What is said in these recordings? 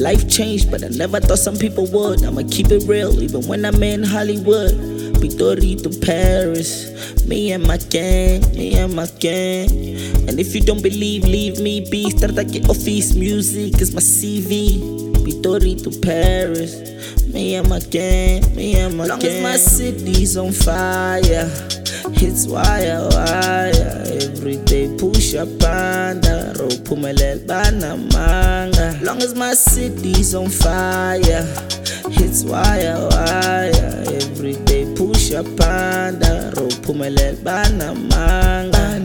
life changed, but I never thought some people would. I'ma keep it real, even when I'm in Hollywood. Pitori to Paris, me and my gang, me and my gang. And if you don't believe, leave me be. Start at your office, music is my CV. Pitori to Paris, me and my gang, me and my gang. Long as my city's on fire, it's wire, wire. Every day push up panda, ropumelel bana manga. Long as my city's on fire, it's wire, wire. Every day push up panda, ropumelel bana manga,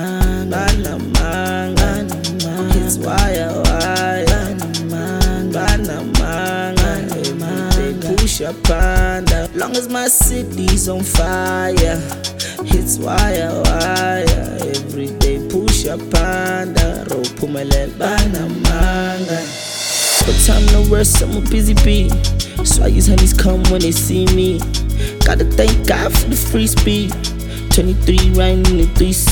bana manga. It's wire, wire, bana manga. Every day push up panda. Long as my city's on fire, it's wire, wire. Every day push up panda, ropumelel bana manga. But time no rest, I'm a busy bee. So I use honeys come when they see me. Gotta thank God for the free speed. 23 riding in the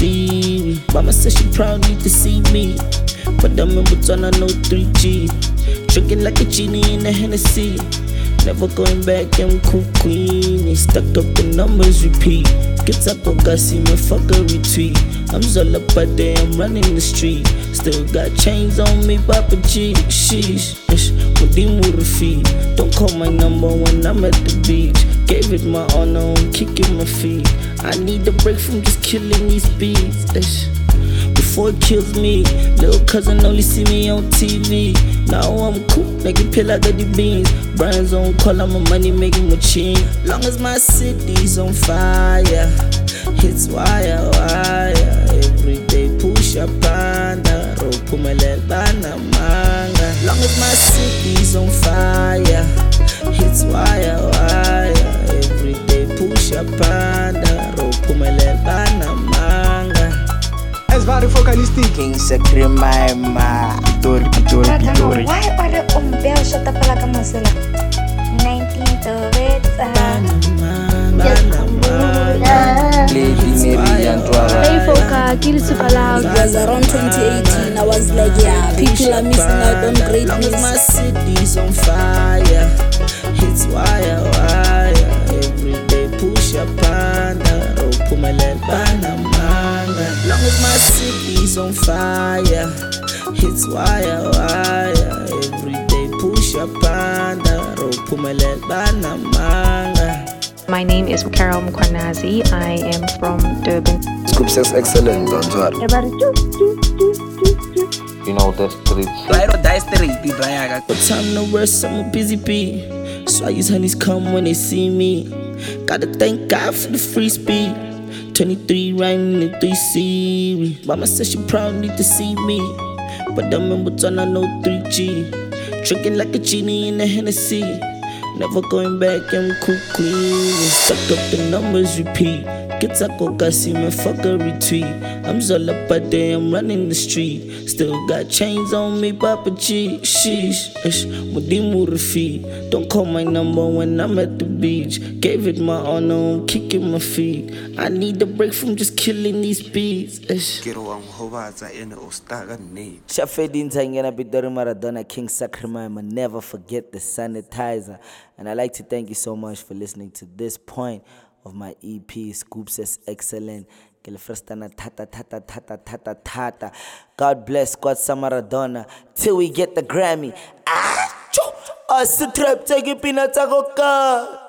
3C. Mama said she proud need to see me. But I'm in Botswana, no 3G. Drinking like a genie in the Hennessy. Never going back, I'm cool queen. Stuck up the numbers, repeat. Get up, go see me, fuck a retweet. I'm Zola Pade, I'm running the street. Still got chains on me, Papa G. Sheesh, Mudimu Rafi. Don't call my number when I'm at the beach. Gave it my honor, I'm kicking my feet. I need a break from just killing these beats. Before it kills me, little cousin only see me on TV. Now I'm cool, making pill, I got the beans. Brian's on call, I'm a money making machine. Long as my city's on fire, it's wire, wire. Every day push up panda, ropumelel bana manga. Long as my city's on fire, it's wire, wire. Every day push up panda, ropumelel bana manga. És vários vocalistas. King Sacre Maima. Pitori. Why are umbel shota pala kamasela? 19th of it. Lady Mary Antoine. Hey Foka, kill super loud. It was around 2018. I was like, yeah, people are missing out on greatness. Long as my city's on fire, it's wire, wire. Every day push up panda, ropumelel bana manga. Long as my city's on fire, it's wire, wire. Every day push up panda, ropumelel bana manga. My name is Carol Mkwarnazi. I am from Durban. Scoopses excellent, don't worry. You know the streets. Ride or die straight, Brian. But time no rest, I'm a busy bee. So I use honeys come when they see me. Gotta thank God for the free speed. 23 riding in the 3C. Mama said she proud need to see me. But I'm in Botswana, no 3G. Drinking like a genie in the Hennessy. Never going back, I'm cool queen. Stuck up the numbers, repeat. Get up, go see me, fuck a retweet. I'm Zola Pade, I'm running the street. Still got chains on me, Papa G. Sheesh, Mudimu Rafi. Don't call my number when I'm at the beach. Gave it my honor, I'm kicking my feet. I need a break from just killing these beats. Shafedin Tangena Pitori Maradona, King Sacre Maima. Never forget the sanitizer. And I'd like to thank you so much for listening to this point of my EP, Scoops is excellent. God bless God Samaradona till we get the Grammy. Us the trap take it peanuts.